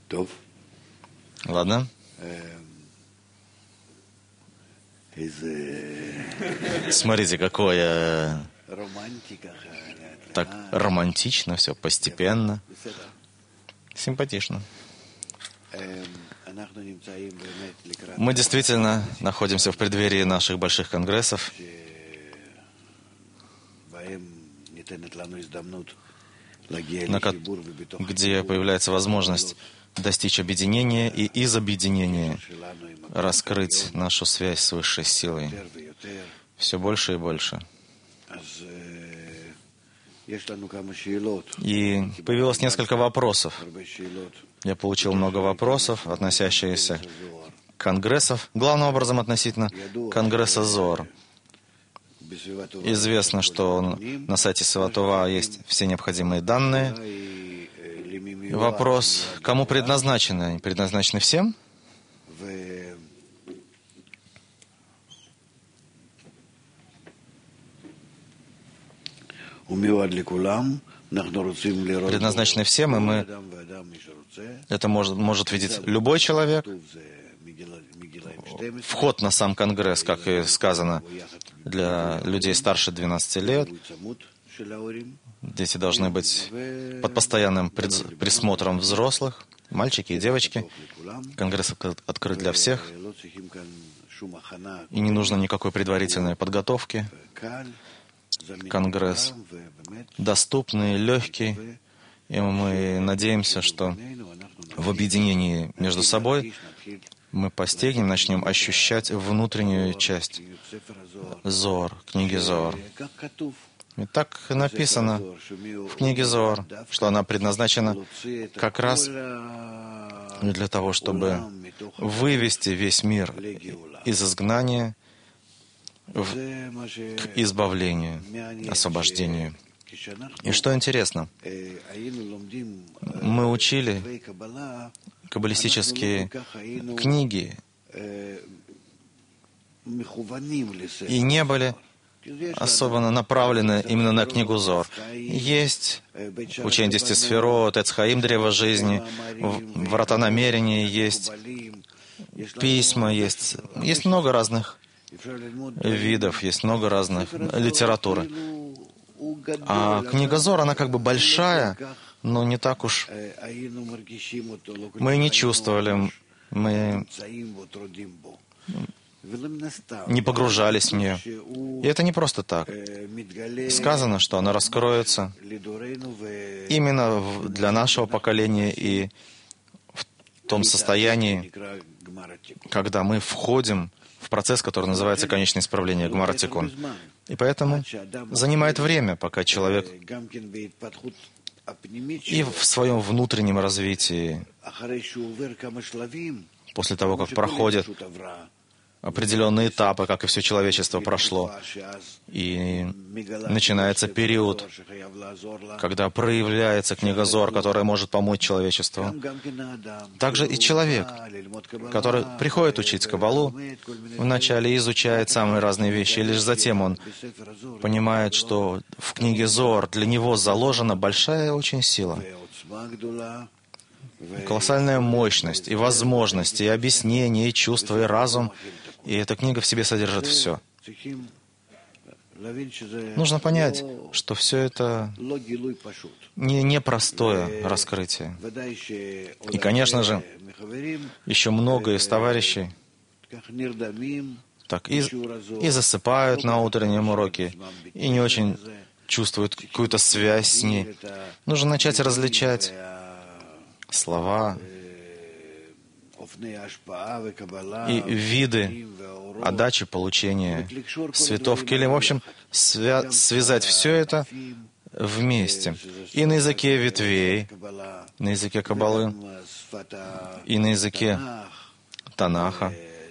Ладно. Смотрите, какое так романтично, все постепенно. Симпатично. Мы действительно находимся в преддверии наших больших конгрессов, где появляется возможность достичь объединения и из объединения раскрыть нашу связь с высшей силой все больше и больше. И появилось несколько вопросов. Я получил много вопросов, относящихся к конгрессов, главным образом относительно Конгресса Зоар. Известно, что на сайте Сватова есть все необходимые данные. Вопрос, кому предназначены? Они предназначены всем? Предназначены всем, и это может видеть любой человек. Вход на сам Конгресс, как и сказано, для людей старше 12 лет. Дети должны быть под постоянным присмотром взрослых, мальчики и девочки. Конгресс открыт для всех. И не нужно никакой предварительной подготовки. Конгресс доступный, легкий. И мы надеемся, что в объединении между собой мы постигнем, начнем ощущать внутреннюю часть Зоар, книги Зоар. И так написано в книге Зоар, что она предназначена как раз для того, чтобы вывести весь мир из изгнания к избавлению, освобождению. И что интересно, мы учили каббалистические книги и не были особенно направлены именно на книгу Зоар. Есть учение 10 сферот, Эц Хаим, древо жизни, врата намерений, есть письма, есть много разных видов, есть много разных литературы. А книга Зоар, она как бы большая, но не так уж мы не чувствовали, мы не погружались в нее. И это не просто так. Сказано, что она раскроется именно для нашего поколения и в том состоянии, когда мы входим в процесс, который называется конечное исправление, Гмар Тикун. И поэтому занимает время, пока человек и в своем внутреннем развитии, после того, как проходит определенные этапы, как и все человечество прошло, и начинается период, когда проявляется книга Зоар, которая может помочь человечеству. Также и человек, который приходит учить Каббалу, вначале изучает самые разные вещи, и лишь затем он понимает, что в книге Зоар для него заложена большая очень сила, колоссальная мощность, и возможности, и объяснения, и чувства, и разум. И эта книга в себе содержит все. Нужно понять, что все это не простое раскрытие. И, конечно же, еще много из товарищей так и засыпают на утреннем уроке, и не очень чувствуют какую-то связь с ней. Нужно начать различать слова и виды отдачи, получения светов келим. В общем, связать все это вместе. И на языке ветвей, на языке Каббалы, и на языке Танаха,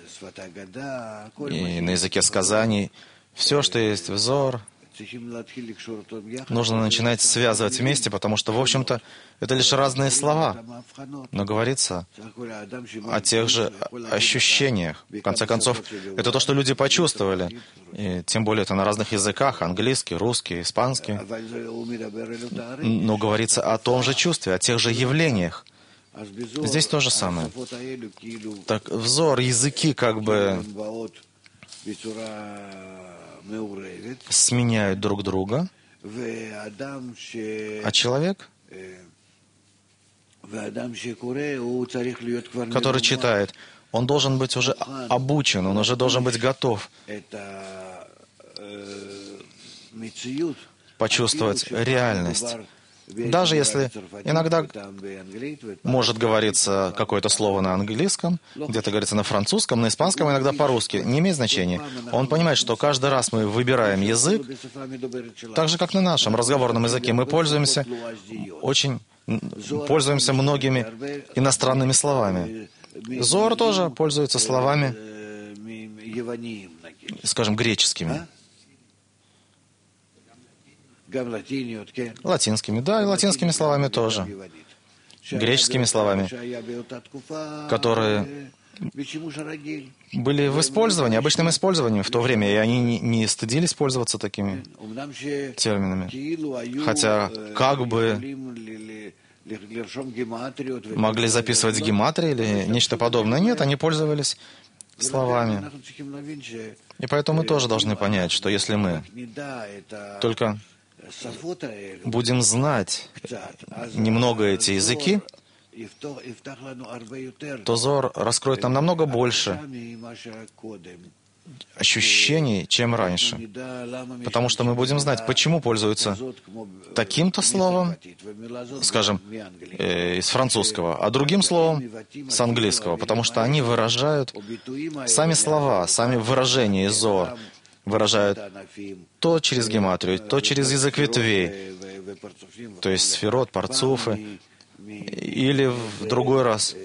и на языке сказаний. Все, что есть в Зоар, нужно начинать связывать вместе, потому что, в общем-то, это лишь разные слова, но говорится о тех же ощущениях. В конце концов, это то, что люди почувствовали. И тем более это на разных языках, английский, русский, испанский. Но говорится о том же чувстве, о тех же явлениях. Здесь то же самое. Так, взор, языки как бы сменяют друг друга, а человек, который читает, он должен быть уже обучен, он уже должен быть готов почувствовать реальность. Даже если иногда может говориться какое-то слово на английском, где-то говорится на французском, на испанском, иногда по-русски, не имеет значения. Он понимает, что каждый раз мы выбираем язык, так же, как на нашем разговорном языке, мы пользуемся многими иностранными словами. Зоар тоже пользуется словами, скажем, греческими. Латинскими, да, и латинскими словами тоже. Греческими словами, которые были в использовании, обычным использованием в то время, и они не стыдились пользоваться такими терминами. Хотя как бы могли записывать гематрии или нечто подобное. Нет, они пользовались словами. И поэтому мы тоже должны понять, что если мы только будем знать немного эти языки, то Зоар раскроет нам намного больше ощущений, чем раньше. Потому что мы будем знать, почему пользуются таким-то словом, скажем, из французского, а другим словом с английского, потому что они выражают сами слова, сами выражения из Зоар, выражают то через гематрию, то через язык ветвей, то есть сферот, парцуфы, или в другой раз,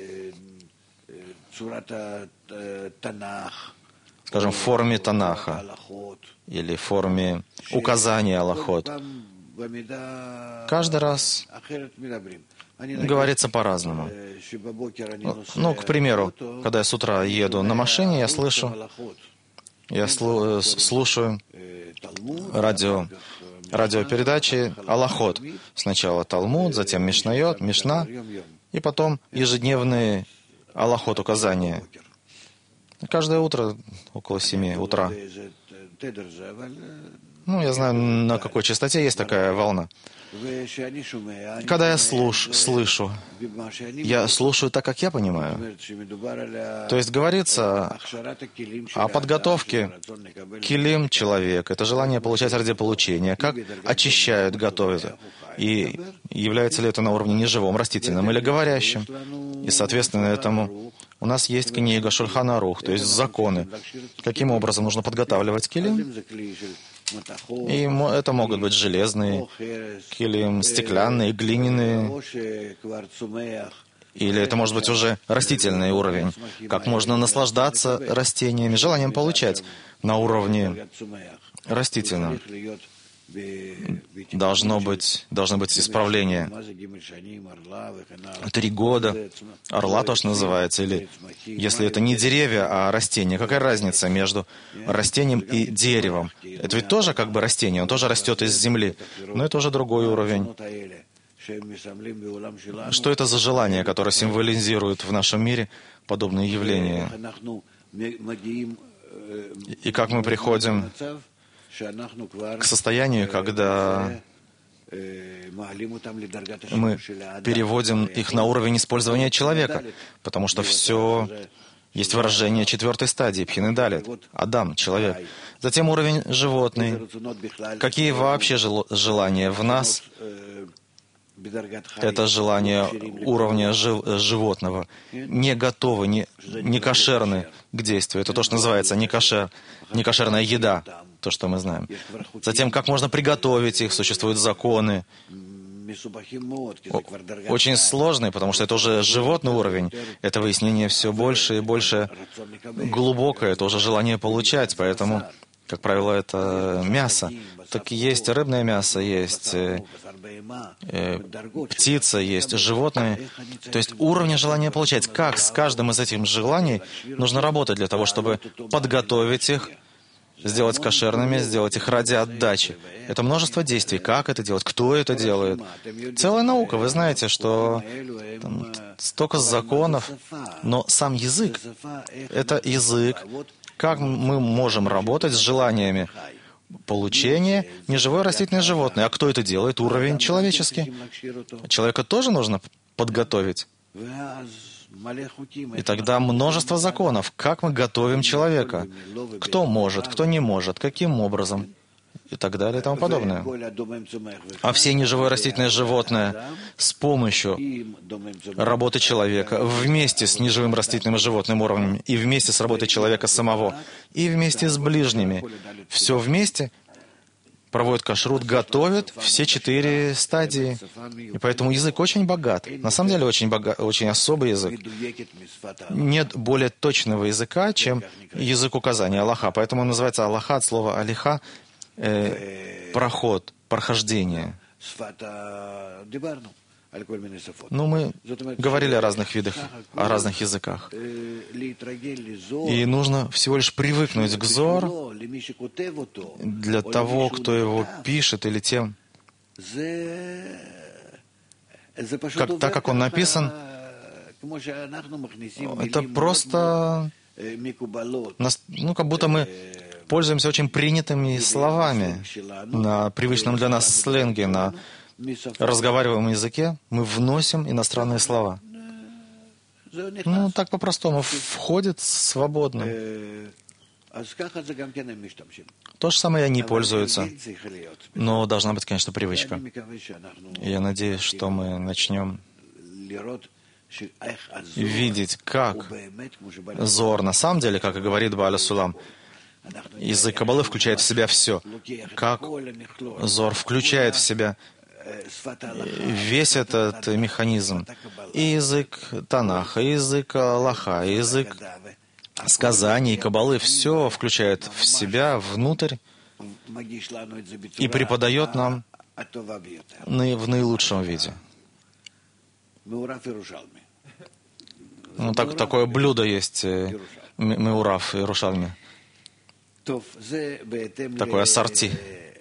скажем, в форме Танаха или в форме указания Алахот. Каждый раз говорится по-разному. Ну, к примеру, когда я с утра еду на машине, я слушаю радиопередачи Алахот. Сначала Талмуд, затем Мишнайот, Мишна, и потом ежедневные Алахот, указания. Каждое утро около 7 утра. Ну, я знаю, на какой частоте есть такая волна. Когда я слышу, я слушаю так, как я понимаю. То есть говорится о подготовке килим человека. Это желание получать ради получения. Как очищают, готовят. И является ли это на уровне неживом, растительном или говорящим. И, соответственно, этому у нас есть книга Шульхан Арух, то есть законы. Каким образом нужно подготавливать килим? И это могут быть железные килим, стеклянные, глиняные. Или это может быть уже растительный уровень. Как можно наслаждаться растениями, желанием получать на уровне растительном. Должны быть исправления. 3 года. Орла тоже называется. Или если это не деревья, а растения. Какая разница между растением и деревом? Это ведь тоже как бы растение. Он тоже растет из земли. Но это уже другой уровень. Что это за желание, которое символизирует в нашем мире подобные явления? И как мы приходим к состоянию, когда мы переводим их на уровень использования человека, потому что все есть выражение 4-й стадии, Пхины Далит, Адам, человек. Затем уровень животный. Какие вообще желания в нас? Это желание уровня животного. Не готовы, не кошерны к действию. Это то, что называется некошерная еда, то, что мы знаем. Затем, как можно приготовить их, существуют законы. Очень сложные, потому что это уже животный уровень. Это выяснение все больше и больше глубокое. Это уже желание получать, поэтому, как правило, это мясо. Так есть рыбное мясо, есть птица, есть животные. То есть уровни желания получать. Как с каждым из этих желаний нужно работать для того, чтобы подготовить их сделать кошерными, сделать их ради отдачи. Это множество действий. Как это делать? Кто это делает? Целая наука. Вы знаете, что там столько законов, но сам язык — это язык. Как мы можем работать с желаниями получения неживое растительное животное? А кто это делает? Уровень человеческий. Человека тоже нужно подготовить. И тогда множество законов. Как мы готовим человека? Кто может, кто не может, каким образом? И так далее и тому подобное. А все неживое растительное животное с помощью работы человека, вместе с неживым растительным и животным уровнем, и вместе с работой человека самого, и вместе с ближними, все вместе проводят кашрут, готовят все 4 стадии. И поэтому язык очень богат. На самом деле очень богат, очень особый язык. Нет более точного языка, чем язык указания, Аллаха. Поэтому он называется Аллаха от слова алиха, проход, прохождение. Ну, мы говорили о разных видах, о разных языках. И нужно всего лишь привыкнуть к Зор для того, кто его пишет, или тем, так как он написан, это просто, как будто мы пользуемся очень принятыми словами на привычном для нас сленге, на разговариваемом языке, мы вносим иностранные слова. Так по-простому, входит свободно. То же самое они пользуются. Но должна быть, конечно, привычка. И я надеюсь, что мы начнем видеть, как Зор на самом деле, как и говорит Бааль Сулам, язык Каббалы включает в себя все. Как Зор включает в себя весь этот механизм. И язык Танаха, и язык Аллаха, и язык сказаний, Каббалы, все включает в себя, внутрь, и преподает нам в наилучшем виде. Такое блюдо есть, меурав, Иерушалми. Такое ассорти.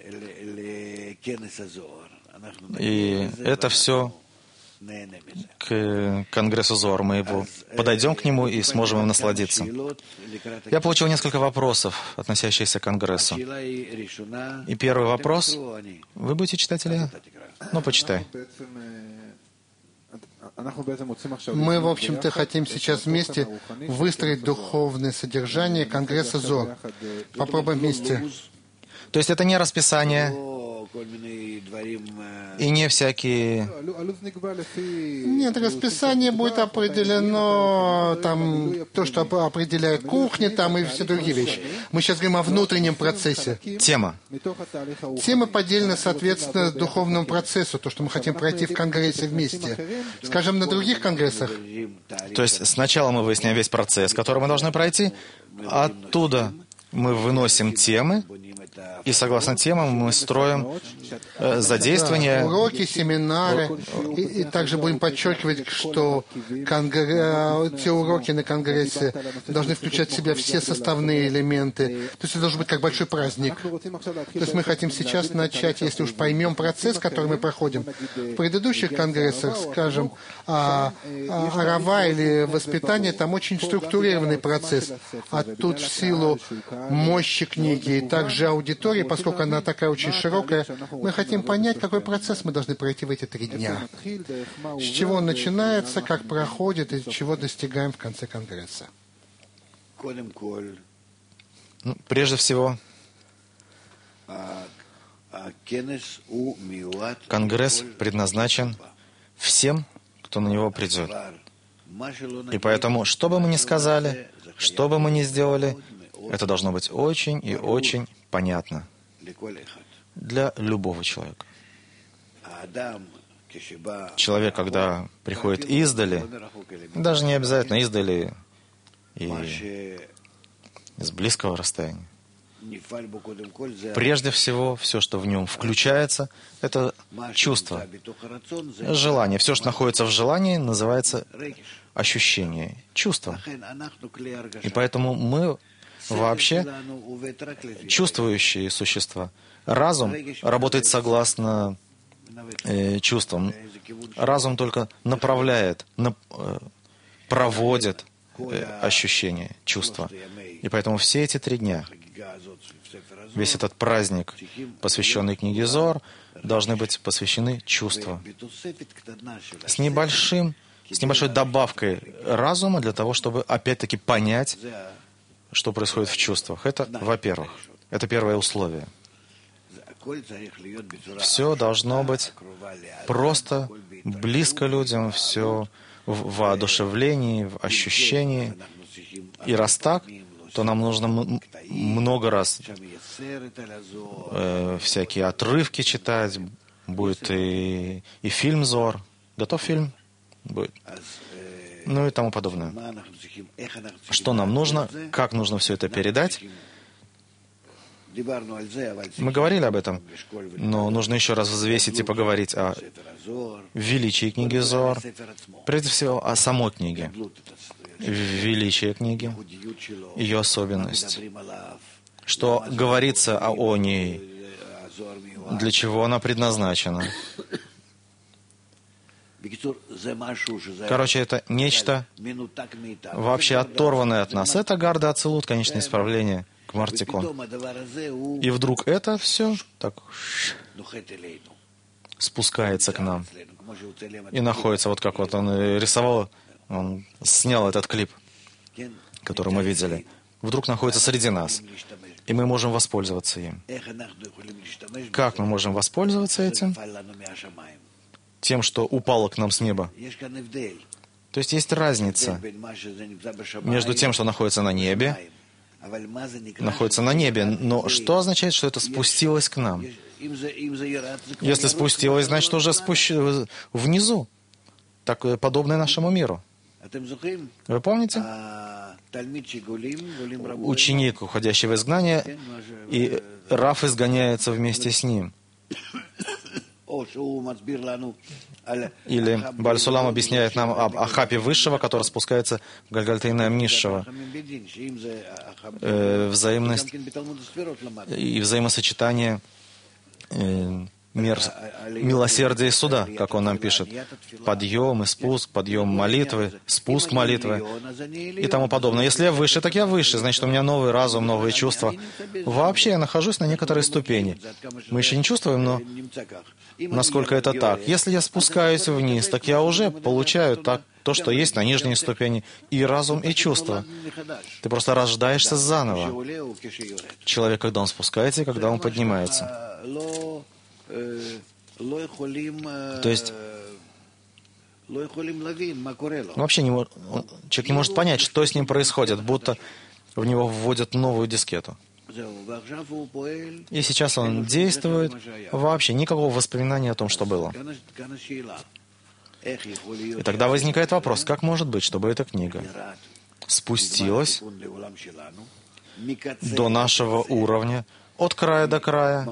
И это все к конгрессу Зор. Мы подойдем к нему и сможем им насладиться. Я получил несколько вопросов, относящихся к конгрессу. И первый вопрос. Вы будете читать или я? Почитай. Мы, в общем-то, хотим сейчас вместе выстроить духовное содержание конгресса Зор. Попробуем вместе. То есть это не расписание и не всякие... Нет, расписание будет определено, там, то, что определяет кухня, там и все другие вещи. Мы сейчас говорим о внутреннем процессе. Тема. Тема поделена, соответственно, духовному процессу, то, что мы хотим пройти в конгрессе вместе. Скажем, на других конгрессах. То есть сначала мы выясняем весь процесс, который мы должны пройти, оттуда мы выносим темы, и согласно темам мы строим задействование. Уроки, семинары. И также будем подчеркивать, что те уроки на конгрессе должны включать в себя все составные элементы. То есть это должен быть как большой праздник. То есть мы хотим сейчас начать, если уж поймем процесс, который мы проходим. В предыдущих конгрессах, скажем, арава или воспитание, там очень структурированный процесс. А тут в силу мощи книги и также аудитории, поскольку она такая очень широкая, мы хотим понять, какой процесс мы должны пройти в эти 3 дня. С чего он начинается, как проходит и чего достигаем в конце конгресса. Прежде всего, конгресс предназначен всем, кто на него придет. И поэтому, что бы мы ни сказали, что бы мы ни сделали, это должно быть очень и очень понятно для любого человека. Человек, когда приходит издали, даже не обязательно издали и из близкого расстояния, прежде всего, все, что в нем включается, это чувство, желание. Все, что находится в желании, называется ощущение, чувство. И поэтому мы вообще чувствующие существа. Разум работает согласно чувствам. Разум только направляет, проводит ощущения, чувства. И поэтому все эти 3 дня, весь этот праздник, посвященный книге Зоар, должны быть посвящены чувствам. С небольшой добавкой разума для того, чтобы опять-таки понять, что происходит в чувствах. Это, во-первых, это первое условие. Все должно быть просто близко людям, все в воодушевлении, в ощущении. И раз так, то нам нужно много раз всякие отрывки читать, будет и фильм Зоар. Готов фильм? Будет. Ну и тому подобное. Что нам нужно? Как нужно все это передать? Мы говорили об этом, но нужно еще раз взвесить и поговорить о величии книги Зоар, прежде всего о самой книге, величие книги, ее особенность, что говорится о ней, для чего она предназначена. Короче, это нечто вообще оторванное от нас. Это Гарда Ацилут, конечное исправление к Мартикон. И вдруг это все так спускается к нам и находится, вот как вот он рисовал, он снял этот клип, который мы видели, вдруг находится среди нас, и мы можем воспользоваться им. Как мы можем воспользоваться этим? Тем, что упало к нам с неба. То есть разница между тем, что находится на небе, но что означает, что это спустилось к нам? Если спустилось, значит, уже внизу, так подобное нашему миру. Вы помните? Ученик, уходящий в изгнание, и Рав изгоняется вместе с ним. Или Бааль Сулам объясняет нам об Ахапе Высшего, который спускается в Гальгальтейна Низшего. Взаимность и взаимосочетание милосердия и суда, как он нам пишет. Подъем и спуск, подъем молитвы, спуск молитвы и тому подобное. Если я выше, так я выше, значит, у меня новый разум, новые чувства. Вообще я нахожусь на некоторой ступени. Мы еще не чувствуем, но насколько это так. Если я спускаюсь вниз, так я уже получаю то, что есть на нижней ступени, и разум, и чувства. Ты просто рождаешься заново. Человек, когда он спускается, и когда он поднимается. То есть вообще человек не может понять, что с ним происходит, будто в него вводят новую дискету. И сейчас он действует, вообще никакого воспоминания о том, что было. И тогда возникает вопрос, как может быть, чтобы эта книга спустилась до нашего уровня, от края до края,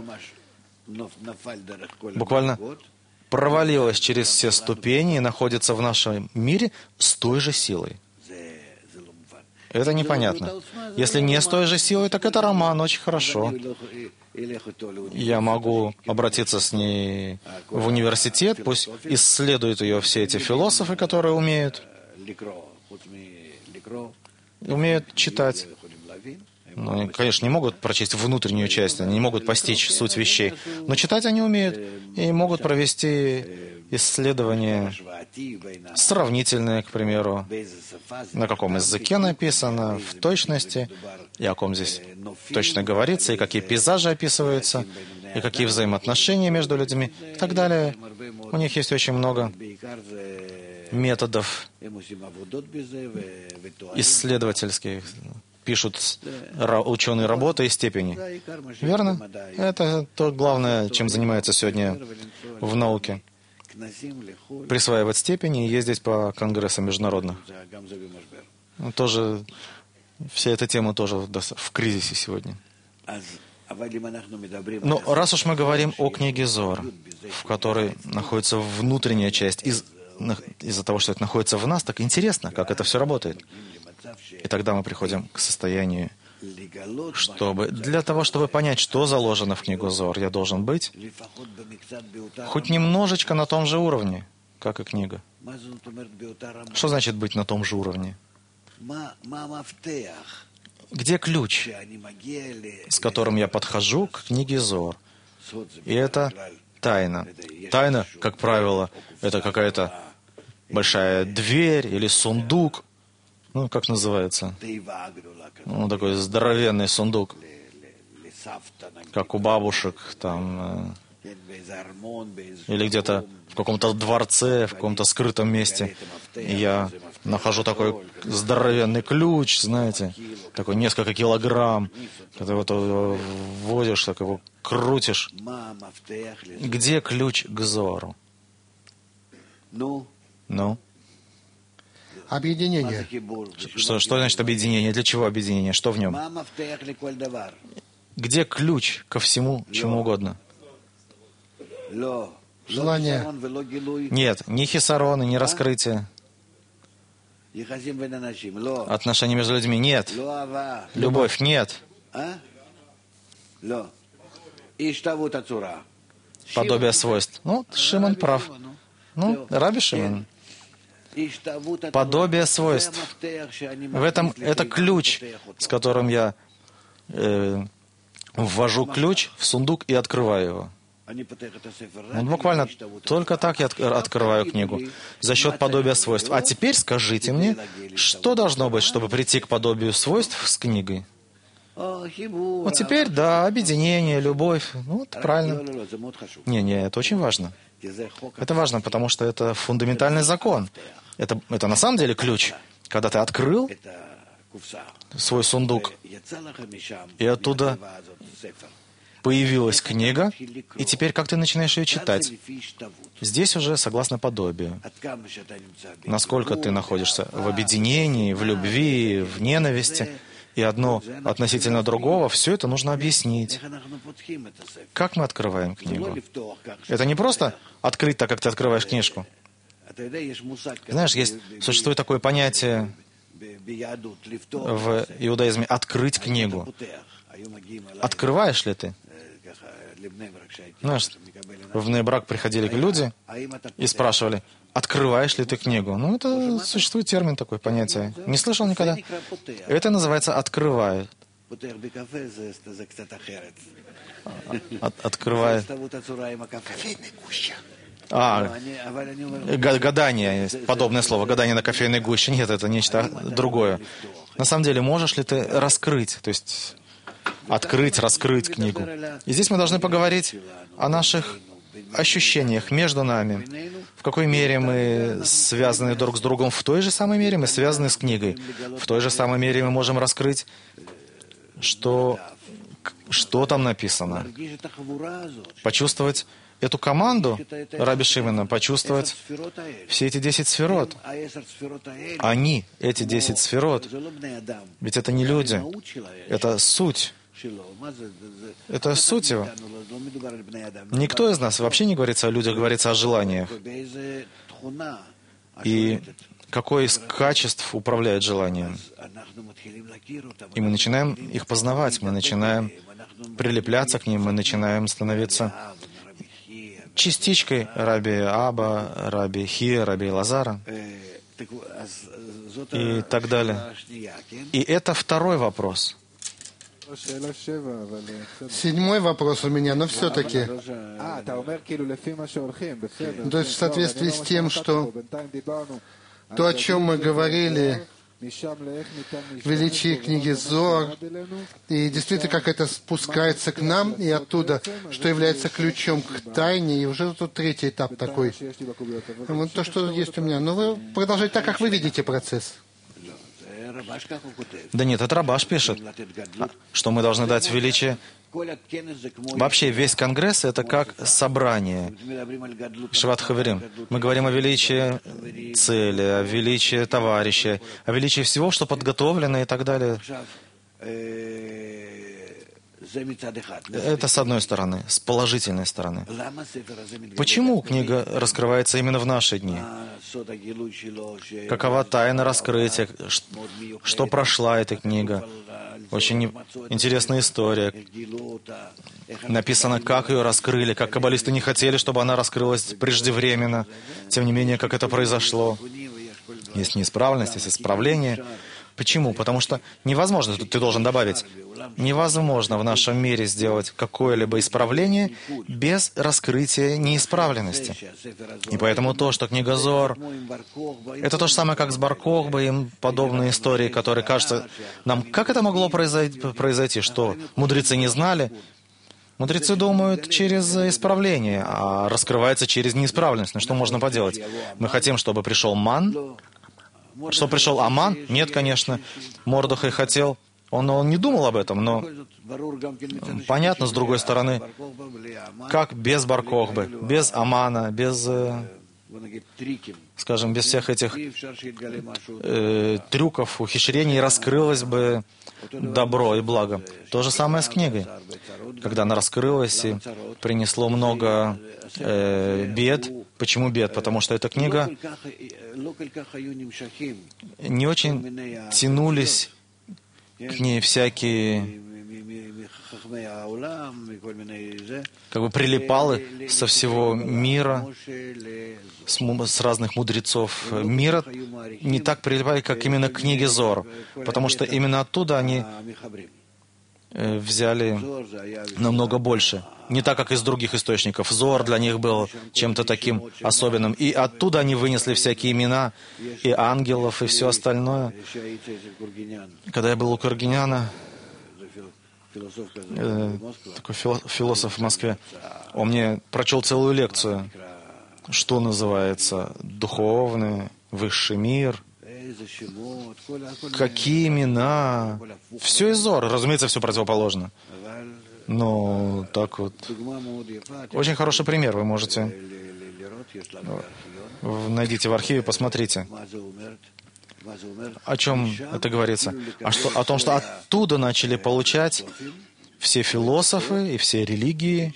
буквально провалилась через все ступени и находится в нашем мире с той же силой. Это непонятно. Если не с той же силой, так это роман, очень хорошо. Я могу обратиться с ней в университет, пусть исследуют ее все эти философы, которые умеют читать. Ну, они, конечно, не могут прочесть внутреннюю часть, они не могут постичь суть вещей, но читать они умеют и могут провести исследования сравнительные, к примеру, на каком языке написано, в точности, и о ком здесь точно говорится, и какие пейзажи описываются, и какие взаимоотношения между людьми, и так далее. У них есть очень много методов исследовательских. Пишут ученые работы и степени. Верно? Это то главное, чем занимаются сегодня в науке. Присваивать степени и ездить по конгрессам международных. Тоже, вся эта тема тоже в кризисе сегодня. Но раз уж мы говорим о книге Зоар, в которой находится внутренняя часть, из-за того, что это находится в нас, так интересно, как это все работает. И тогда мы приходим к состоянию для того, чтобы понять, что заложено в книгу Зоар, я должен быть хоть немножечко на том же уровне, как и книга. Что значит быть на том же уровне? Где ключ, с которым я подхожу к книге Зоар? И это тайна. Тайна, как правило, это какая-то большая дверь или сундук. Ну, как называется? Ну, такой здоровенный сундук, как у бабушек, там, или где-то в каком-то дворце, в каком-то скрытом месте. И я нахожу такой здоровенный ключ, знаете, такой несколько килограмм, когда вот его вводишь, так его крутишь. Где ключ к Зоару? Ну? Объединение. Что значит объединение? Для чего объединение? Что в нем? Где ключ ко всему, чему угодно? Желание. Нет, ни хисарона, ни раскрытие. Отношения между людьми нет. Любовь нет. Подобие свойств. Ну, Шимон прав. Ну, Раби Шимон. Подобие свойств. В этом это ключ, с которым я ввожу ключ в сундук и открываю его. Вот буквально только так я открываю книгу. За счет подобия свойств. А теперь скажите мне, что должно быть, чтобы прийти к подобию свойств с книгой? Вот теперь, да, объединение, любовь. Ну, вот правильно. Не, это очень важно. Это важно, потому что это фундаментальный закон. Это на самом деле ключ. Когда ты открыл свой сундук, и оттуда появилась книга, и теперь как ты начинаешь ее читать? Здесь уже согласно подобию. Насколько ты находишься в объединении, в любви, в ненависти, и одно относительно другого, все это нужно объяснить. Как мы открываем книгу? Это не просто открыть так, как ты открываешь книжку. Знаешь, существует такое понятие в иудаизме «открыть книгу». Открываешь ли ты? Знаешь, в Бней-Брак приходили люди и спрашивали, открываешь ли ты книгу? Ну, это существует термин такой, понятие. Не слышал никогда? Это называется «открывает». Открывает. Кофейная гуща. Гадание, подобное слово, гадание на кофейной гуще. Нет, это нечто другое. На самом деле, можешь ли ты раскрыть, то есть открыть, раскрыть книгу? И здесь мы должны поговорить о наших ощущениях между нами. В какой мере мы связаны друг с другом, в той же самой мере мы связаны с книгой. В той же самой мере мы можем раскрыть, что там написано. Почувствовать эту команду Раби Шимона, почувствовать все эти 10 сферот. Они, эти 10 сферот, ведь это не люди, это суть. Это суть его. Никто из нас вообще не говорится о людях, говорится о желаниях. И какое из качеств управляет желанием? И мы начинаем их познавать, мы начинаем прилепляться к ним, мы начинаем становиться частичкой Раби Аба, Раби Хия, Раби Лазара и так далее. И это второй вопрос. 7 вопрос у меня, но все-таки. То есть в соответствии с тем, что то, о чем мы говорили, величие книги Зоар, и действительно, как это спускается к нам, и оттуда, что является ключом к тайне, и уже тут 3-й этап такой. Вот то, что есть у меня. Но вы продолжайте так, как вы видите процесс. Да нет, это Рабаш пишет, что мы должны дать величие. Вообще весь Конгресс — это как собрание. Шиват Хаверим. Мы говорим о величии цели, о величии товарища, о величии всего, что подготовлено и так далее. Это с одной стороны, с положительной стороны. Почему книга раскрывается именно в наши дни? Какова тайна раскрытия? Что прошла эта книга? Очень интересная история. Написано, как ее раскрыли, как каббалисты не хотели, чтобы она раскрылась преждевременно. Тем не менее, как это произошло. Есть неисправность, есть исправление. Почему? Потому что невозможно, тут ты должен добавить, невозможно в нашем мире сделать какое-либо исправление без раскрытия неисправленности. И поэтому то, что книга Зоар, это то же самое, как с Бар Кохбой и подобные истории, которые кажутся нам, как это могло произойти, что мудрецы не знали. Мудрецы думают через исправление, а раскрывается через неисправленность. Ну что можно поделать? Мы хотим, чтобы пришел ман. Что пришел Аман? Нет, конечно. Мордехай хотел. Он не думал об этом, но понятно, с другой стороны, как без Бар Кохбы, без Амана, без, скажем, без всех этих трюков, ухищрений раскрылось бы добро и благо. То же самое с книгой. Когда она раскрылась и принесло много бед. Почему бед? Потому что эта книга не очень тянулись к ней всякие, как бы прилипалы со всего мира, с разных мудрецов мира, не так прилипали, как именно к книге Зоар, потому что именно оттуда они взяли намного больше. Не так, как из других источников. Зоар для них был чем-то таким особенным. И оттуда они вынесли всякие имена, и ангелов, и все остальное. Когда я был у Кургиняна, такой философ в Москве, он мне прочел целую лекцию, что называется духовный, высший мир, какие имена. Все из Зоар, разумеется, все противоположно. Но так вот. Очень хороший пример, вы можете. Найдите в архиве, посмотрите. О чем это говорится? О том, что оттуда начали получать все философы и все религии,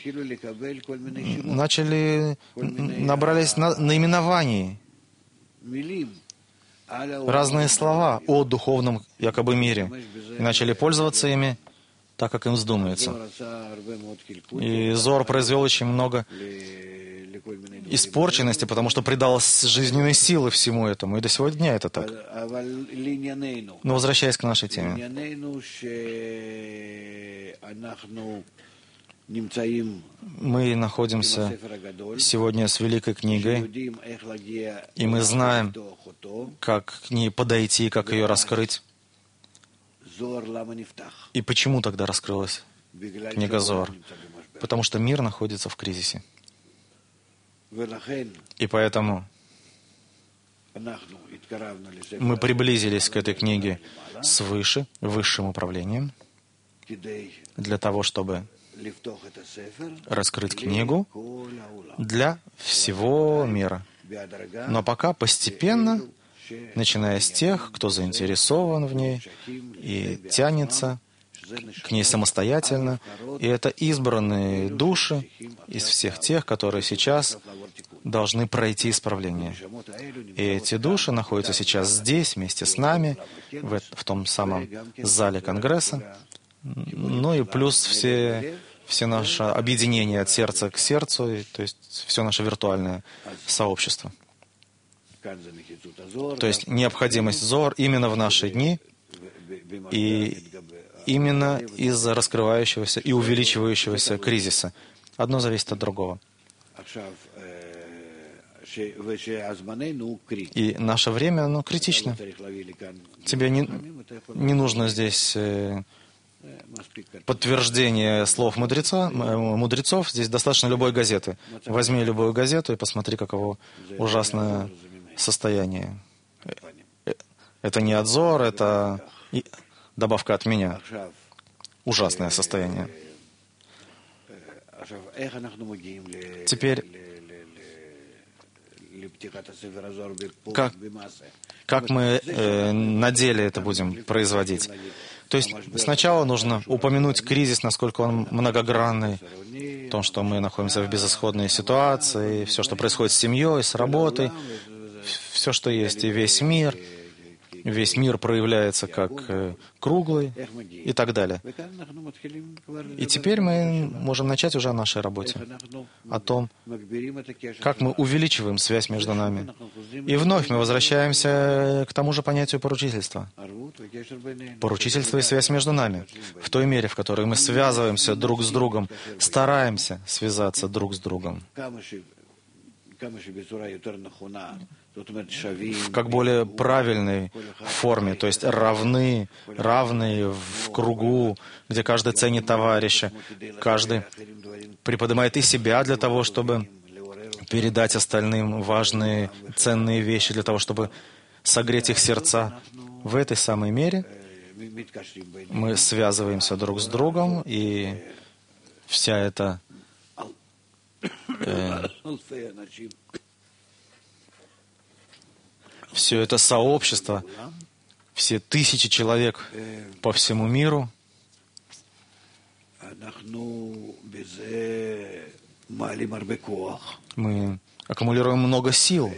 набрались наименований, разные слова о духовном якобы мире, и начали пользоваться ими так, как им вздумается. И Зоар произвел очень много испорченности, потому что придал жизненной силы всему этому, и до сегодня дня это так. Но возвращаясь к нашей теме. Мы находимся сегодня с Великой книгой, и мы знаем, как к ней подойти, как ее раскрыть. И почему тогда раскрылась книга Зоар? Потому что мир находится в кризисе. И поэтому мы приблизились к этой книге свыше, высшим управлением, для того, чтобы раскрыть книгу для всего мира. Но пока постепенно, начиная с тех, кто заинтересован в ней и тянется к ней самостоятельно, и это избранные души из всех тех, которые сейчас должны пройти исправление. И эти души находятся сейчас здесь, вместе с нами, в том самом зале Конгресса, ну и плюс все наше объединение от сердца к сердцу, то есть все наше виртуальное сообщество. То есть необходимость Зоар именно в наши дни и именно из-за раскрывающегося и увеличивающегося кризиса. Одно зависит от другого. И наше время, оно критично. Тебе не нужно здесь подтверждение слов мудрецов. Здесь достаточно любой газеты. Возьми любую газету и посмотри, каково ужасное состояние. Это не от Зоар, это добавка от меня. Ужасное состояние. Теперь, как мы на деле это будем производить? То есть сначала нужно упомянуть кризис, насколько он многогранный, в том, что мы находимся в безысходной ситуации, все, что происходит с семьей, с работой, все, что есть, и весь мир, весь мир проявляется как круглый и так далее. И теперь мы можем начать уже о нашей работе, о том, как мы увеличиваем связь между нами. И вновь мы возвращаемся к тому же понятию поручительства. Поручительство и связь между нами. В той мере, в которой мы связываемся друг с другом, стараемся связаться друг с другом в как более правильной форме, то есть равные в кругу, где каждый ценит товарища, каждый приподнимает и себя для того, чтобы передать остальным важные, ценные вещи, для того, чтобы согреть их сердца. В этой самой мере мы связываемся друг с другом, и вся эта все это сообщество, все тысячи человек по всему миру, мы аккумулируем много сил.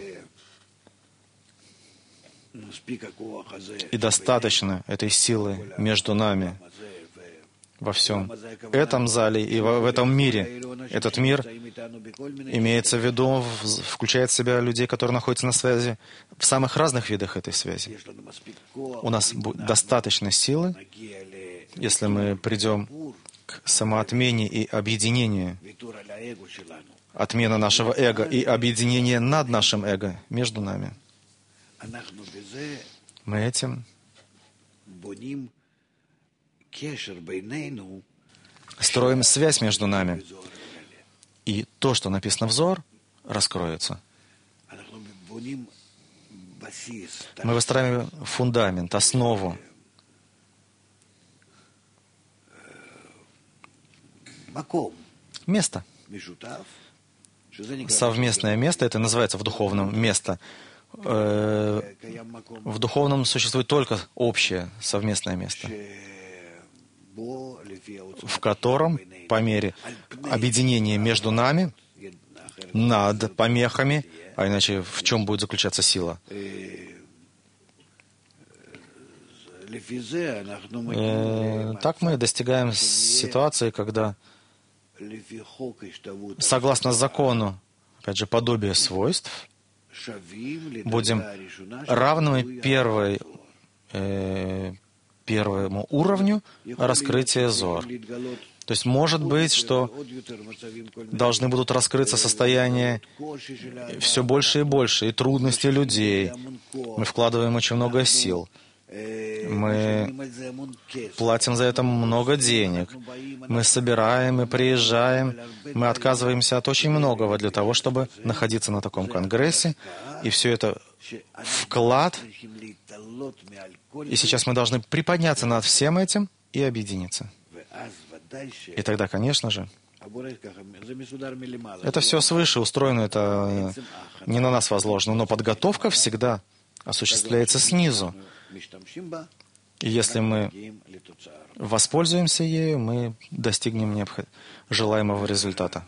И достаточно этой силы между нами во всем этом зале и в этом мире. Этот мир имеется в виду, включает в себя людей, которые находятся на связи в самых разных видах этой связи. У нас достаточно силы, если мы придем к самоотмене и объединению. Отмена нашего эго и объединение над нашим эго между нами. Мы этим строим связь между нами. И то, что написано в Зоар, раскроется. Мы выстраиваем фундамент, основу. Место. Совместное место, это называется в духовном место. В духовном существует только общее совместное место, в котором, по мере объединения между нами, над помехами, а иначе в чем будет заключаться сила? Так мы достигаем ситуации, когда, согласно закону, опять же, подобия свойств, будем равными первому уровню раскрытия Зоар. То есть, может быть, что должны будут раскрыться состояния все больше и больше, и трудности людей. Мы вкладываем очень много сил. Мы платим за это много денег. Мы собираем, мы приезжаем, мы отказываемся от очень многого для того, чтобы находиться на таком конгрессе. И все это вклад. И сейчас мы должны приподняться над всем этим и объединиться. И тогда, конечно же, это все свыше устроено, это не на нас возложено, но подготовка всегда осуществляется снизу. И если мы воспользуемся ею, мы достигнем желаемого результата.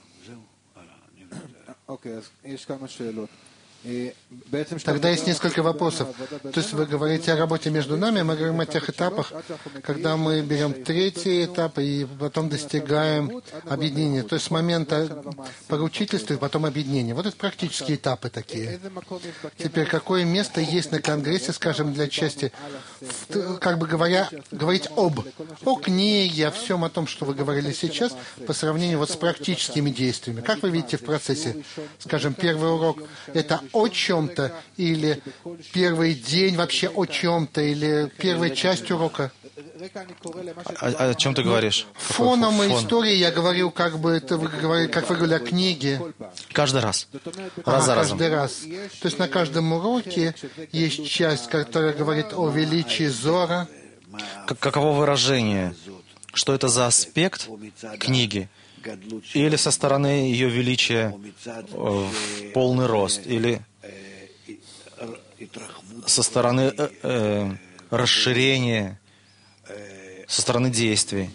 Тогда есть несколько вопросов. То есть вы говорите о работе между нами, мы говорим о тех этапах, когда мы берем третий этап и потом достигаем объединения. То есть с момента поручительства и потом объединения. Вот это практические этапы такие. Теперь, какое место есть на Конгрессе, скажем, для части, как бы говоря, говорить о книге, о всем о том, что вы говорили сейчас, по сравнению вот с практическими действиями. Как вы видите в процессе? Скажем, первый урок — это о чем-то, или первый день вообще о чем-то, или первая часть урока? О чем ты говоришь? Фоном истории я говорю, как бы это вы говорили, как вы говорили о книге. Каждый раз. Раз за разом. Каждый раз. То есть на каждом уроке есть часть, которая говорит о величии Зоара. Каково выражение? Что это за аспект книги? Или со стороны ее величия в полный рост, или со стороны расширения, со стороны действий,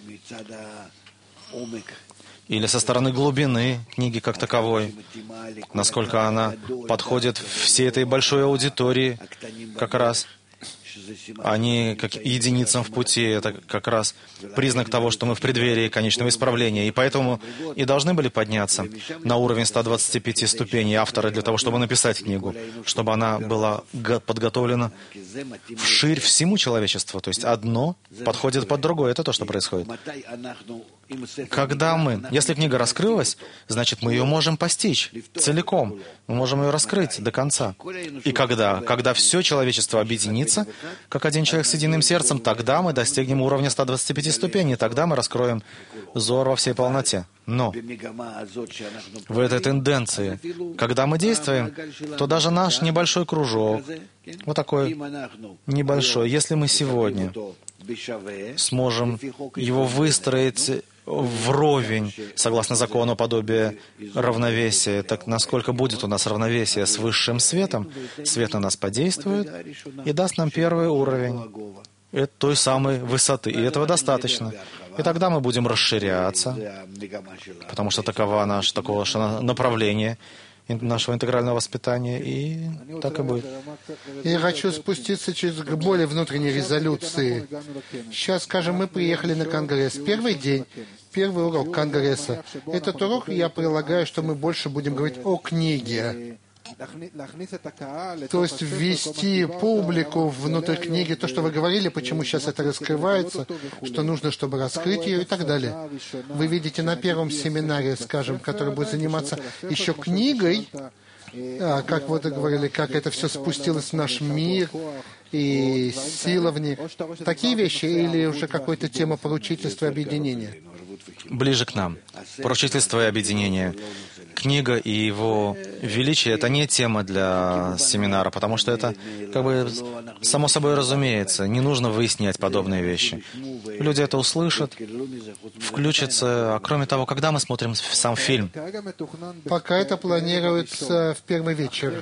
или со стороны глубины книги как таковой, насколько она подходит всей этой большой аудитории как раз, они как единицам в пути. Это как раз признак того, что мы в преддверии конечного исправления. И поэтому и должны были подняться на уровень 125 ступеней авторы для того, чтобы написать книгу, чтобы она была подготовлена вширь всему человечеству. То есть одно подходит под другое. Это то, что происходит. Когда если книга раскрылась, значит, мы ее можем постичь целиком. Мы можем ее раскрыть до конца. И когда все человечество объединится, как один человек с единым сердцем, тогда мы достигнем уровня 125 ступеней, тогда мы раскроем зор во всей полноте. Но в этой тенденции, когда мы действуем, то даже наш небольшой кружок, вот такой небольшой, если мы сегодня сможем его выстроить вровень, согласно закону подобия равновесия, так насколько будет у нас равновесие с высшим светом, свет на нас подействует и даст нам первый уровень той самой высоты. И этого достаточно. И тогда мы будем расширяться, потому что такое наше направление нашего интегрального воспитания, и так и будет. Я хочу спуститься к более внутренней резолюции. Сейчас, скажем, мы приехали на Конгресс. Первый день, первый урок Конгресса. Этот урок, я предлагаю, что мы больше будем говорить о книге. То есть ввести публику внутрь книги, то, что вы говорили, почему сейчас это раскрывается, что нужно, чтобы раскрыть ее и так далее. Вы видите на первом семинаре, скажем, который будет заниматься еще книгой, как вы говорили, как это все спустилось в наш мир, и сила в ней. Такие вещи или уже какая-то тема поручительства и объединения? Ближе к нам. Поручительство и объединение. Книга и его величие — это не тема для семинара, потому что это как бы само собой разумеется. Не нужно выяснять подобные вещи. Люди это услышат, включатся. А кроме того, когда мы смотрим сам фильм? Пока это планируется в первый вечер.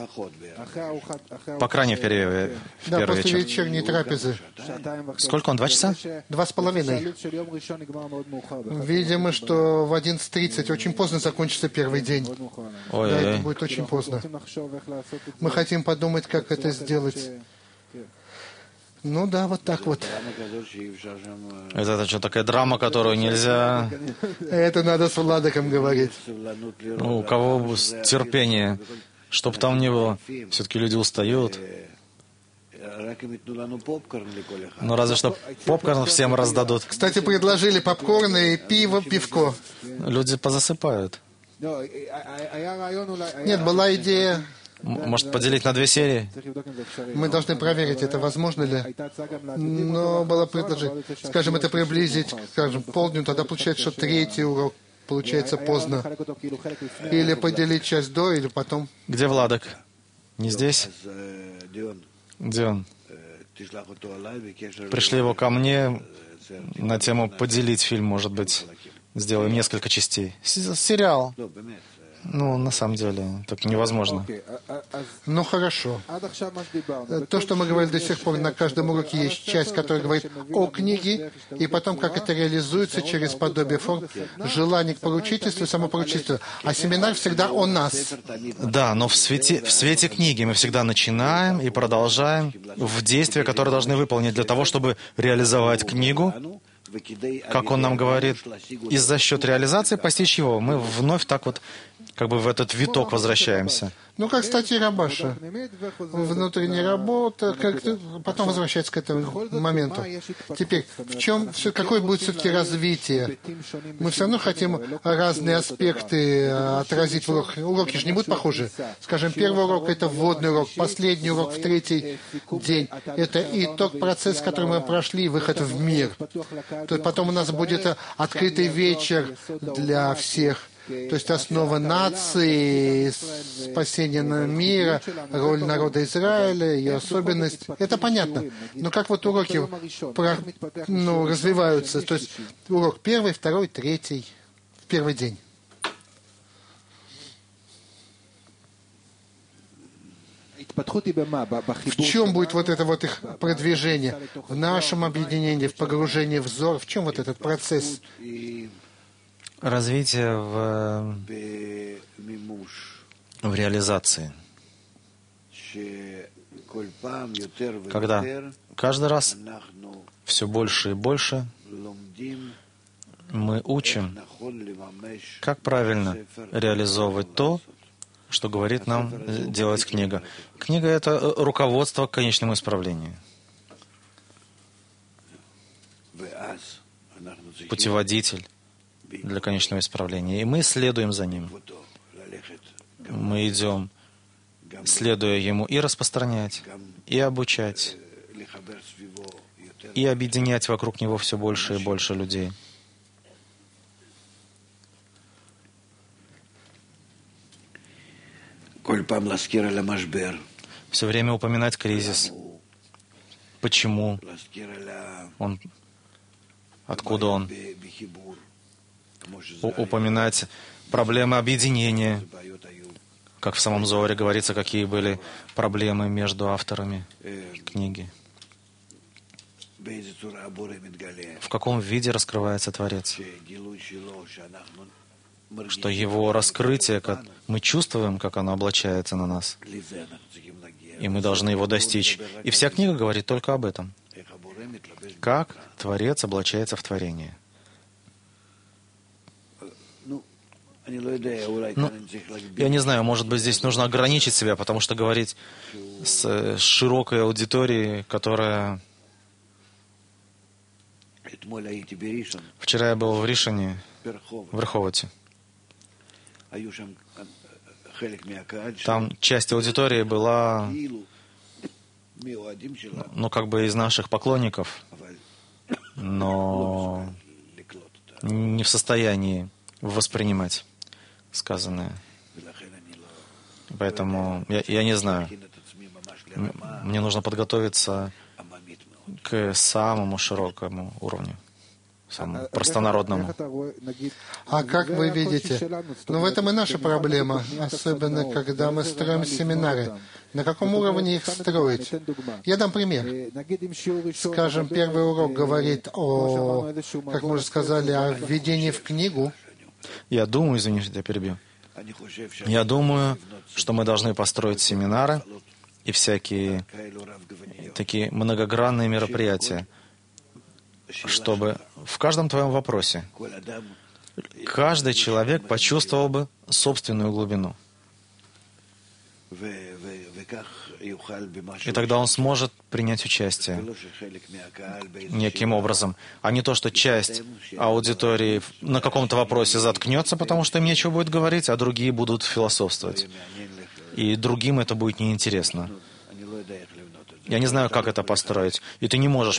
По крайней мере, в Да, первый после вечер. вечерней трапезы. Сколько он? 2 часа? 2,5. Видимо, что в 11:30 очень поздно закончится первый день. Ой, Да, это будет очень поздно. Мы хотим подумать, как это сделать. Ну да, вот так вот. Это что, такая драма, которую нельзя... Это надо с Владыком говорить. У кого терпение, чтоб там не было. Все-таки люди устают. Ну, разве что попкорн всем раздадут. Кстати, предложили попкорн и пивко. Люди позасыпают. Нет, была идея... Может, поделить на 2 серии? Мы должны проверить, это возможно ли. Но было предложение. Скажем, это приблизить, скажем, к полдню, тогда получается, что 3-й урок получается поздно. Или поделить часть до, или потом. Где Владок? Не здесь? Где он? Пришли его ко мне на тему поделить фильм, может быть, сделаем несколько частей. Сериал. Ну, на самом деле, так невозможно. Ну, хорошо. То, что мы говорили до сих пор, на каждом уроке есть часть, которая говорит о книге, и потом, как это реализуется через подобие форм, желание к поручительству, самопоручительству. А семинар всегда о нас. Да, но в свете книги мы всегда начинаем и продолжаем в действия, которые должны выполнить для того, чтобы реализовать книгу, как он нам говорит, и за счет реализации постичь его. Мы вновь так вот как бы в этот виток возвращаемся. Ну, как статья Рабаша. Внутренняя работа, потом возвращается к этому моменту. Теперь, какое будет все-таки развитие? Мы все равно хотим разные аспекты отразить в урок. Уроки же не будут похожи. Скажем, первый урок — это вводный урок, последний урок в 3-й день. Это итог процесса, который мы прошли, выход в мир. То есть потом у нас будет открытый вечер для всех. То есть основа нации, спасение мира, роль народа Израиля, ее особенность. Это понятно. Но как вот уроки развиваются? То есть урок 1, 2, 3 в первый день. В чем будет вот это вот их продвижение? В нашем объединении, в погружении в взор? В чем вот этот процесс? Развитие в реализации. когда каждый раз все больше и больше мы учим, как правильно реализовывать то, что говорит нам делать книга. Книга — это руководство к конечному исправлению. Путеводитель для конечного исправления. И мы следуем за ним. Мы идем, следуя ему, и распространять, и обучать, и объединять вокруг него все больше и больше людей. Все время упоминать кризис. Почему он, откуда он. Упоминать проблемы объединения, как в самом Зоаре говорится, какие были проблемы между авторами книги. В каком виде раскрывается Творец? Что его раскрытие, как мы чувствуем, как оно облачается на нас. И мы должны его достичь. И вся книга говорит только об этом. Как Творец облачается в творение. Я не знаю, может быть, здесь нужно ограничить себя, потому что говорить с широкой аудиторией, которая... Вчера я был в Ришоне, в Реховоте. Там часть аудитории была, как бы из наших поклонников, но не в состоянии воспринимать сказанное. Поэтому я не знаю. Мне нужно подготовиться к самому широкому уровню, самому простонародному. А как вы видите? В этом и наша проблема, особенно когда мы строим семинары. На каком уровне их строить? Я дам пример. Скажем, первый урок говорит о, как мы уже сказали, о введении в книгу. Я думаю, извините, я перебью. Я думаю, что мы должны построить семинары и всякие такие многогранные мероприятия, чтобы в каждом твоем вопросе каждый человек почувствовал бы собственную глубину. И тогда он сможет принять участие неким образом, а не то, что часть аудитории на каком-то вопросе заткнется, потому что им нечего будет говорить, а другие будут философствовать. И другим это будет неинтересно. Я не знаю, как это построить. И ты не можешь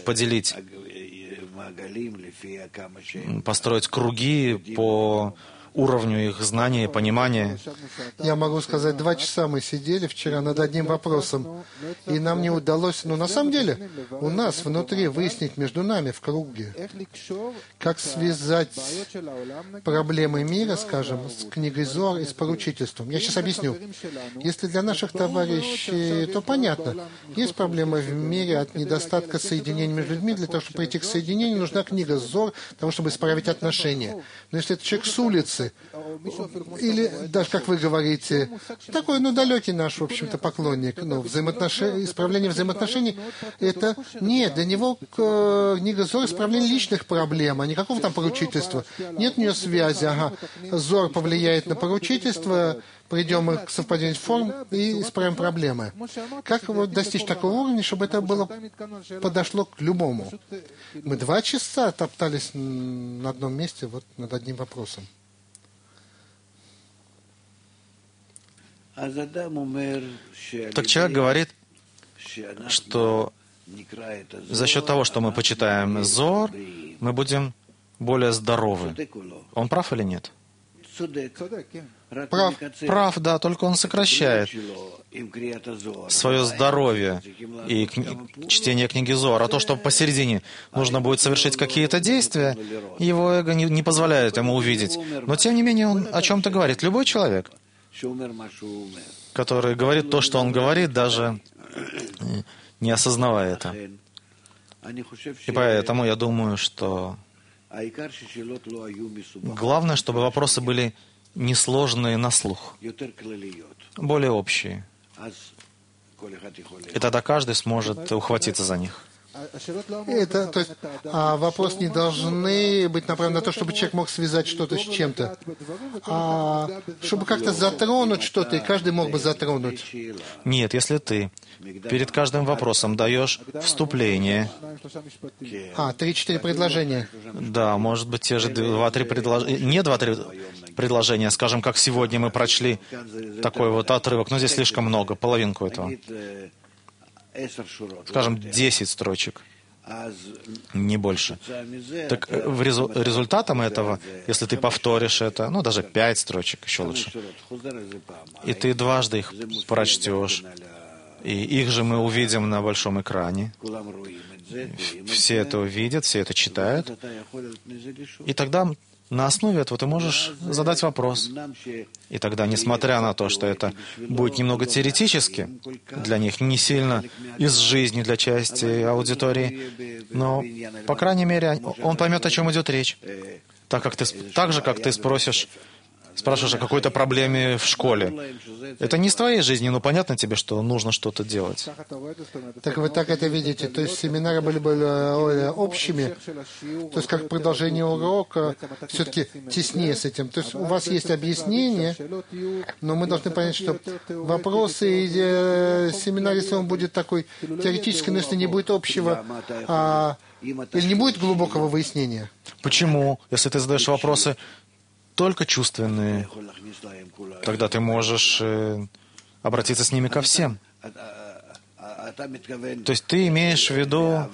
построить круги по уровню их знания и понимания. Я могу сказать, 2 часа мы сидели вчера над одним вопросом, и нам не удалось, на самом деле, у нас внутри выяснить между нами в круге, как связать проблемы мира, скажем, с книгой Зоар и с поручительством. Я сейчас объясню. Если для наших товарищей, то понятно. Есть проблемы в мире от недостатка соединения между людьми. Для того, чтобы прийти к соединению, нужна книга Зоар, для того, чтобы исправить отношения. Но если это человек с улицы, или даже, как вы говорите, такой, далекий наш, в общем-то, поклонник, исправление взаимоотношений, это нет, для него книга Зоар — исправление личных проблем, а никакого там поручительства. Нет у нее связи, Зоар повлияет на поручительство, придем к совпадению форм и исправим проблемы. Как достичь такого уровня, чтобы это подошло к любому? Мы 2 часа топтались на одном месте, над одним вопросом. Так человек говорит, что за счет того, что мы почитаем Зоар, мы будем более здоровы. Он прав или нет? Прав, да, только он сокращает свое здоровье и чтение книги Зоар. А то, что посередине нужно будет совершить какие-то действия, его эго не позволяет ему увидеть. Но, тем не менее, он о чем-то говорит. Любой человек, который говорит то, что он говорит, даже не осознавая это. И поэтому я думаю, что главное, чтобы вопросы были несложные на слух, более общие. И тогда каждый сможет ухватиться за них. То есть, вопрос не должны быть направлены на то, чтобы человек мог связать что-то с чем-то, а чтобы как-то затронуть что-то, и каждый мог бы затронуть. Нет, если ты перед каждым вопросом даешь вступление. 3-4 предложения. Да, может быть, те же 2-3 предложения. Не 2-3 предложения, скажем, как сегодня мы прочли такой вот отрывок, но здесь слишком много, половинку этого. Скажем, 10 строчек, не больше. Так результатом этого, если ты повторишь это, даже 5 строчек, еще лучше, и ты дважды их прочтешь, и их же мы увидим на большом экране, все это увидят, все это читают, и тогда на основе этого ты можешь задать вопрос. И тогда, несмотря на то, что это будет немного теоретически, для них не сильно из жизни для части аудитории, но, по крайней мере, он поймет, о чем идет речь. Так же, как ты спрашиваешь о какой-то проблеме в школе. Это не из твоей жизни, но понятно тебе, что нужно что-то делать. Так вы так это видите. То есть семинары были более общими, то есть как продолжение урока, все-таки теснее с этим. То есть у вас есть объяснение, но мы должны понять, что вопросы и семинар, если он будет такой теоретический, но если не будет общего, или не будет глубокого выяснения. Почему? Если ты задаешь вопросы только чувственные, тогда ты можешь обратиться с ними ко всем. То есть ты имеешь в виду,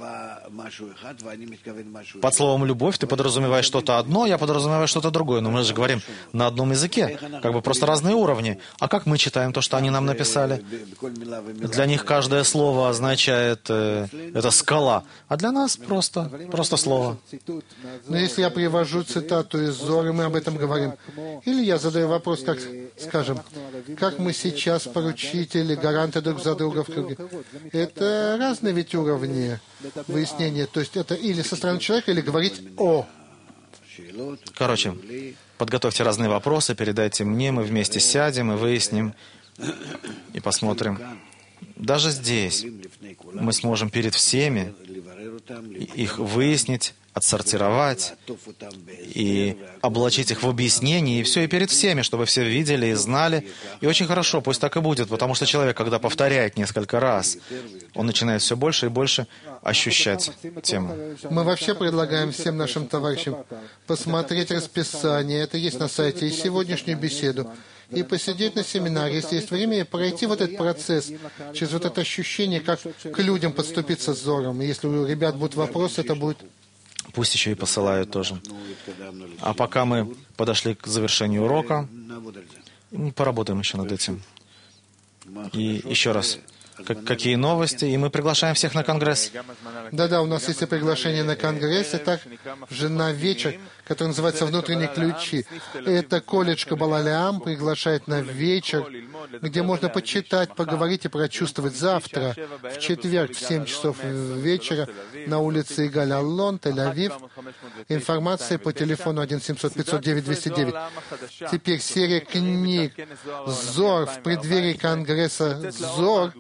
под словом «любовь» ты подразумеваешь что-то одно, я подразумеваю что-то другое. Но мы же говорим на одном языке, как бы просто разные уровни. А как мы читаем то, что они нам написали? Для них каждое слово означает это скала, а для нас просто слово. Но если я привожу цитату из Зоры, мы об этом говорим. Или я задаю вопрос, как, скажем, как мы сейчас поручители, гаранты друг за друга в круге. Это разные ведь уровни выяснения. То есть это или со стороны человека, или говорить «о». Короче, подготовьте разные вопросы, передайте мне, мы вместе сядем и выясним, и посмотрим. Даже здесь мы сможем перед всеми их выяснить, отсортировать и облачить их в объяснение, и все, и перед всеми, чтобы все видели и знали. И очень хорошо, пусть так и будет, потому что человек, когда повторяет несколько раз, он начинает все больше и больше ощущать тему. Мы вообще предлагаем всем нашим товарищам посмотреть расписание, это есть на сайте, и сегодняшнюю беседу, и посидеть на семинаре, если есть время, и пройти вот этот процесс, через вот это ощущение, как к людям подступиться с Зором. И если у ребят будут вопросы, это будет... Пусть еще и посылают тоже. А пока мы подошли к завершению урока, мы поработаем еще над этим. И еще раз, какие новости? И мы приглашаем всех на конгресс. Да, у нас есть и приглашение на конгресс, и также на вечер, который называется «Внутренние ключи». Это колледж Каббала-Леам приглашает на вечер, где можно почитать, поговорить и прочувствовать. Завтра, в четверг, в 7 часов вечера, на улице Игаль-Аллон, Тель-Авив. Информация по телефону 1-700-509-209. Теперь серия книг «Зор» в преддверии конгресса «Зор».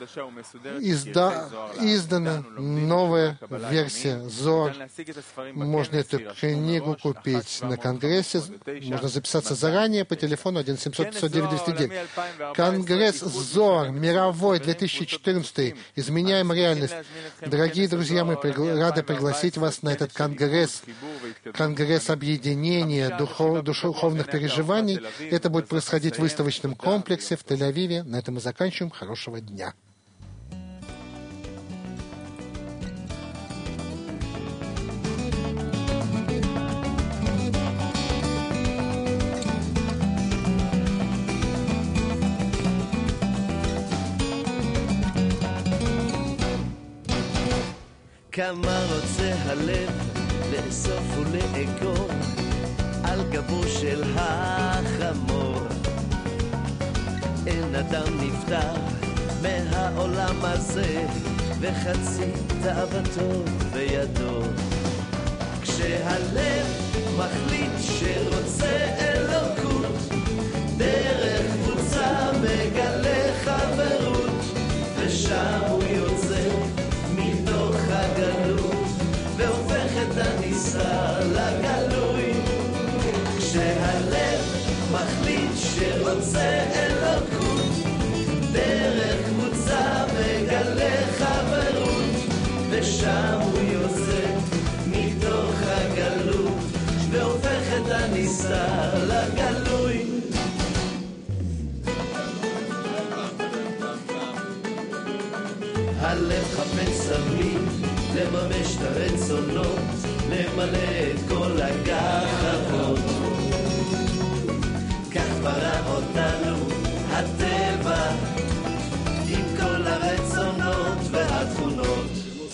Издана новая версия «Зор». Можно эту книгу купить на конгрессе. Можно записаться заранее по телефону 1-700-509-209. Конгресс «Зор» мировой 2014. Изменяем реальность. Дорогие друзья, мы рады пригласить вас на этот конгресс. Конгресс объединения духовных переживаний. Это будет происходить в выставочном комплексе в Тель-Авиве. На этом мы заканчиваем. Хорошего дня. כמה רוצה הלב לאסוף ולאגור על גבו של החמור. אין אדם נפטר מהעולם הזה וחצי תאוותו בידו. כשהלב מחליט שרוצה אלוקות דרך קבוצה מגלה חברות ושם הוא יוצא מתוך הגלות והופך את הנסתר לגלוי. כשהלב מחליט שרוצה אלוקות, דרך קבוצה מגלה חברות, ושם הוא יוצא מתוך הגלות והופך את הנסתר לגלוי. הלב חפץ תמיד לממש את הרצונות, למלא את כל הגחמות. כך ברא אותנו הטבע עם כל הרצונות והתכונות.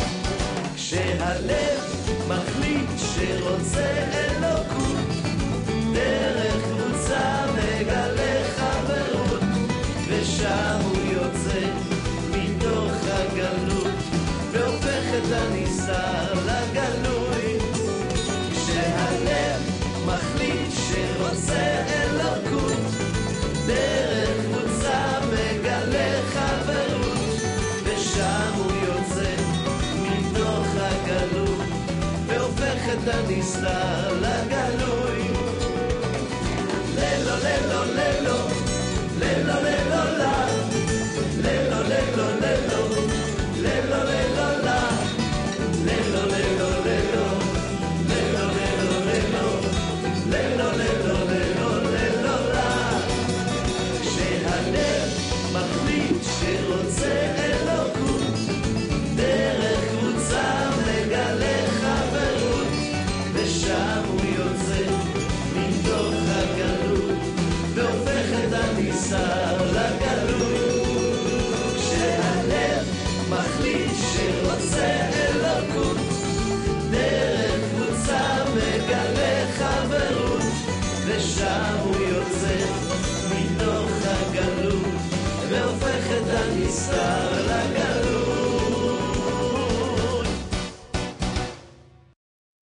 כשהלב מחליט שרוצה אלוקות, דרך קבוצה מגלה חברות, ושם הוא יוצא מתוך הגלות והופך את הנסתר לגלוי. כשהלב מחליט שרוצה אלוקות, דרך קבוצה מגלה חברות, ושם הוא יוצא מתוך הגלות והופך את הנסתר לגלוי.